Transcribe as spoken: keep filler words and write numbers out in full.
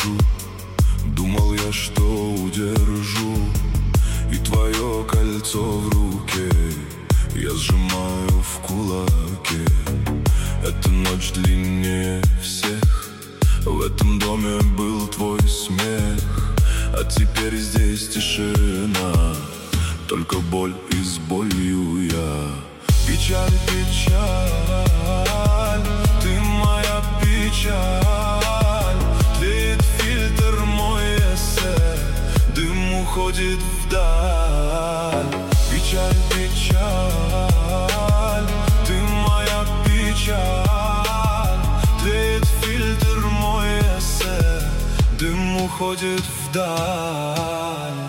ухожу. Думал я, что удержу и твое кольцо в руке я сжимаю в кулаке. Эта ночь длиннее всех, в этом доме был твой смех, а теперь здесь тишина, только боль и с болью я. Печаль, печаль, ты моя печаль. Тлеет фильтр мой эссе, дым уходит вдаль. Печаль, печаль, ты моя печаль. Тлеет фильтр мой эссе, дым уходит вдаль.